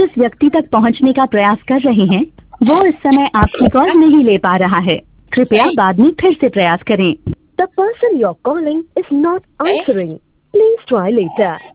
जिस व्यक्ति तक पहुंचने का प्रयास कर रहे हैं वो इस समय आपकी कॉल नहीं ले पा रहा है। कृपया बाद में फिर से प्रयास करें। The person you're calling is not answering. Please try later.